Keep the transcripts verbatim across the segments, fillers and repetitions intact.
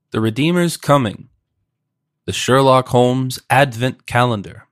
The Redeemer's Coming. The Sherlock Holmes Advent Calendar.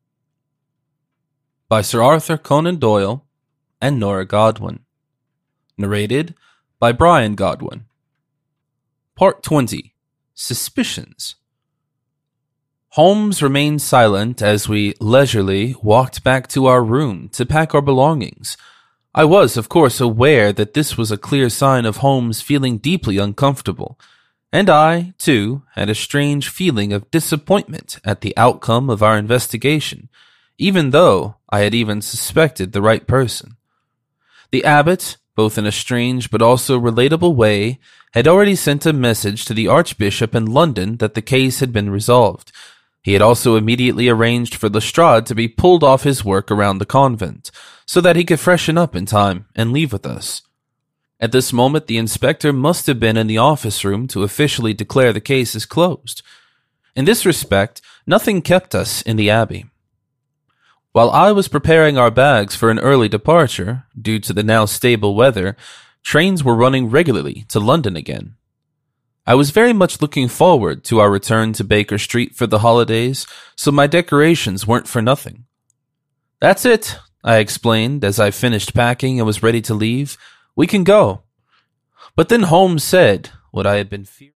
By Sir Arthur Conan Doyle and Nora Godwin. Narrated by Brian Godwin. Part twenty. Suspicions. Holmes remained silent as we leisurely walked back to our room to pack our belongings. I was, of course, aware that this was a clear sign of Holmes feeling deeply uncomfortable, and I, too, had a strange feeling of disappointment at the outcome of our investigation, even though I had even suspected the right person. The abbot, both in a strange but also relatable way, had already sent a message to the Archbishop in London that the case had been resolved. He had also immediately arranged for Lestrade to be pulled off his work around the convent, so that he could freshen up in time and leave with us. At this moment, the inspector must have been in the office room to officially declare the case as closed. In this respect, nothing kept us in the Abbey. While I was preparing our bags for an early departure, due to the now stable weather, trains were running regularly to London again. I was very much looking forward to our return to Baker Street for the holidays, so my decorations weren't for nothing. "That's it," I explained as I finished packing and was ready to leave. "We can go." But then Holmes said what I had been fearing.